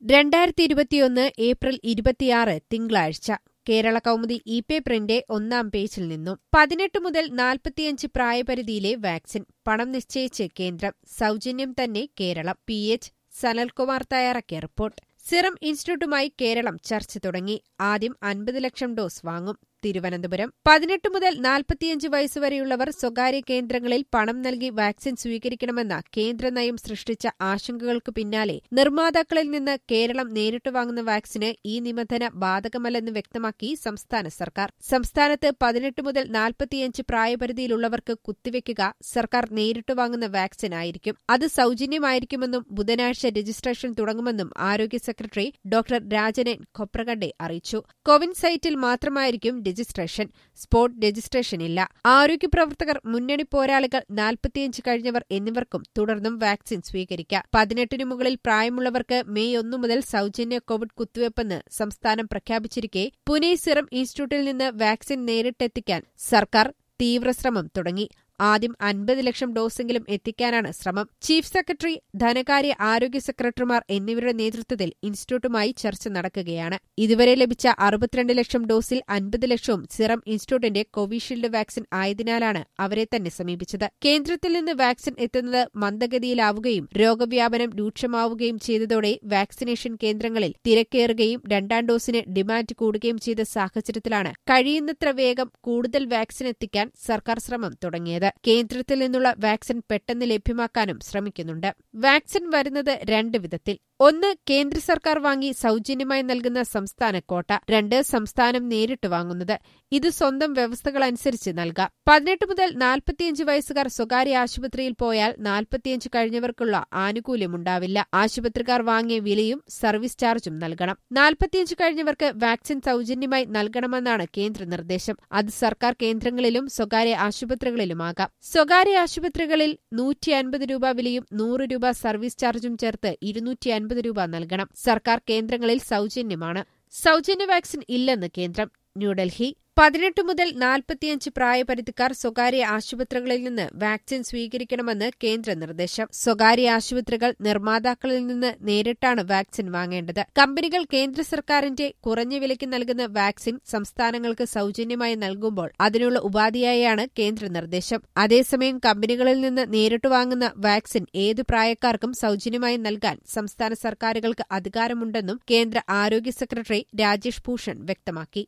2021 April 26 തിങ്കളാഴ്ച കേരള കൗമുദി ഇ-പേപ്പറിന്റെ ഒന്നാം പേജിൽ നിന്നും 18 മുതൽ 45 പ്രായപരിധിയിലെ വാക്സിൻ പണം നിശ്ചയിച്ച് കേന്ദ്രം സൗജന്യം തന്നെ കേരളം. പി.എച്ച്. സനൽകുമാർ തയ്യാറാക്കിയ റിപ്പോർട്ട്. സിറം ഇൻസ്റ്റിറ്റ്യൂട്ടുമായി കേരളം ചർച്ച തുടങ്ങി. ആദ്യം 50 ലക്ഷം ഡോസ് വാങ്ങും. തിരുവനന്തപുരം 18 മുതൽ 45 വയസ്സുവരെയുള്ളവർ സ്വകാര്യ കേന്ദ്രങ്ങളിൽ പണം നൽകി വാക്സിൻ സ്വീകരിക്കണമെന്ന കേന്ദ്ര നയം സൃഷ്ടിച്ച ആശങ്കകൾക്കു പിന്നാലെ നിർമ്മാതാക്കളിൽ നിന്ന് കേരളം നേരിട്ട് വാങ്ങുന്ന വാക്സിന് ഈ നിബന്ധന ബാധകമല്ലെന്ന് വ്യക്തമാക്കി സംസ്ഥാന സർക്കാർ. സംസ്ഥാനത്ത് 18 മുതൽ 45 പ്രായപരിധിയിലുള്ളവർക്ക് കുത്തിവെക്കുക സർക്കാർ നേരിട്ട് വാങ്ങുന്ന വാക്സിൻ ആയിരിക്കും. അത് സൗജന്യമായിരിക്കുമെന്നും ബുധനാഴ്ച രജിസ്ട്രേഷൻ തുടങ്ങുമെന്നും ആരോഗ്യ സെക്രട്ടറി ഡോക്ടർ രാജനൻ ഖൊപ്രഗഡെ അറിയിച്ചു. കോവിൻ സൈറ്റിൽ മാത്രമായിരിക്കും രജിസ്ട്രേഷൻ. സ്പോട്ട് രജിസ്ട്രേഷൻ ഇല്ല. ആരോഗ്യ പ്രവർത്തകർ, മുന്നണി പോരാളികൾ, 45 കഴിഞ്ഞവർ എന്നിവർക്കും തുടർന്നും വാക്സിൻ സ്വീകരിക്കാം. 18 മുകളിൽ പ്രായമുള്ളവർക്ക് മെയ് 1 മുതൽ സൗജന്യ കോവിഡ് കുത്തിവയ്പ്പെന്ന് സംസ്ഥാനം പ്രഖ്യാപിച്ചിരിക്കെ പുനെ സിറം ഇൻസ്റ്റിറ്റ്യൂട്ടിൽ നിന്ന് വാക്സിൻ നേരിട്ടെത്തിക്കാൻ സർക്കാർ തീവ്രശ്രമം തുടങ്ങി. ആദ്യം 50 ലക്ഷം ഡോസെങ്കിലും എത്തിക്കാനാണ് ശ്രമം. ചീഫ് സെക്രട്ടറി, ധനകാര്യ, ആരോഗ്യ സെക്രട്ടറിമാർ എന്നിവരുടെ നേതൃത്വത്തിൽ ഇൻസ്റ്റിറ്റ്യൂട്ടുമായി ചർച്ച നടക്കുകയാണ്. ഇതുവരെ ലഭിച്ച 62 ലക്ഷം ഡോസിൽ 50 ലക്ഷവും സിറം ഇൻസ്റ്റിറ്റ്യൂട്ടിന്റെ കോവിഷീൽഡ് വാക്സിൻ ആയതിനാലാണ് അവരെ തന്നെ സമീപിച്ചത്. കേന്ദ്രത്തിൽ നിന്ന് വാക്സിൻ എത്തുന്നത് മന്ദഗതിയിലാവുകയും രോഗവ്യാപനം രൂക്ഷമാവുകയും ചെയ്തതോടെ വാക്സിനേഷൻ കേന്ദ്രങ്ങളിൽ തിരക്കേറുകയും രണ്ടാം ഡോസിന് ഡിമാൻഡ് കൂടുകയും ചെയ്ത സാഹചര്യത്തിലാണ് കഴിയുന്നത്ര വേഗം കൂടുതൽ വാക്സിൻ എത്തിക്കാൻ സർക്കാർ ശ്രമം തുടങ്ങിയത്. കേന്ദ്രത്തിൽ നിന്നുള്ള വാക്സിൻ പെട്ടെന്ന് ലഭ്യമാക്കാനും ശ്രമിക്കുന്നുണ്ട്. വാക്സിൻ വരുന്നത് രണ്ട് വിധത്തിൽ. ഒന്ന്, കേന്ദ്ര സർക്കാർ വാങ്ങി സൗജന്യമായി നൽകുന്ന സംസ്ഥാന ക്വാട്ട. 2, സംസ്ഥാനം നേരിട്ട് വാങ്ങുന്നത്. ഇത് സ്വന്തം വ്യവസ്ഥകളനുസരിച്ച് നൽകാം. 18 മുതൽ 45 വയസ്സുകാർ സ്വകാര്യ ആശുപത്രിയിൽ പോയാൽ 45 കഴിഞ്ഞവർക്കുള്ള ആനുകൂല്യമുണ്ടാവില്ല. ആശുപത്രിക്കാർ വാങ്ങിയ വിലയും സർവീസ് ചാർജും നൽകണം. 45 കഴിഞ്ഞവർക്ക് വാക്സിൻ സൗജന്യമായി നൽകണമെന്നാണ് കേന്ദ്ര നിർദ്ദേശം. അത് സർക്കാർ കേന്ദ്രങ്ങളിലും സ്വകാര്യ ആശുപത്രികളിലുമാകാം. സ്വകാര്യ ആശുപത്രികളിൽ 150 രൂപ വിലയും 100 രൂപ സർവീസ് ചാർജും ചേർത്ത് 250 രൂപ നൽകണം. സർക്കാർ കേന്ദ്രങ്ങളിൽ സൗജന്യമാണ്. സൗജന്യ വാക്സിൻ ഇല്ലെന്ന് കേന്ദ്രം. ന്യൂഡൽഹി 18 മുതൽ 45 പ്രായപരിധിക്കാർ സ്വകാര്യ ആശുപത്രികളിൽ നിന്ന് വാക്സിൻ സ്വീകരിക്കണമെന്ന് കേന്ദ്ര നിർദ്ദേശം. സ്വകാര്യ ആശുപത്രികൾ നിർമ്മാതാക്കളിൽ നിന്ന് നേരിട്ടാണ് വാക്സിൻ വാങ്ങേണ്ടത്. കമ്പനികൾ കേന്ദ്ര സർക്കാരിന്റെ കുറഞ്ഞ വിലയ്ക്ക് നൽകുന്ന വാക്സിൻ സംസ്ഥാനങ്ങൾക്ക് സൗജന്യമായി നൽകുമ്പോൾ അതിനുള്ള ഉപാധിയായാണ് കേന്ദ്ര നിർദ്ദേശം. അതേസമയം കമ്പനികളിൽ നിന്ന് നേരിട്ട് വാങ്ങുന്ന വാക്സിൻ ഏത് പ്രായക്കാർക്കും സൗജന്യമായി നൽകാൻ സംസ്ഥാന സർക്കാരുകൾക്ക് അധികാരമുണ്ടെന്നും കേന്ദ്ര ആരോഗ്യ സെക്രട്ടറി രാജേഷ് ഭൂഷൺ വ്യക്തമാക്കി.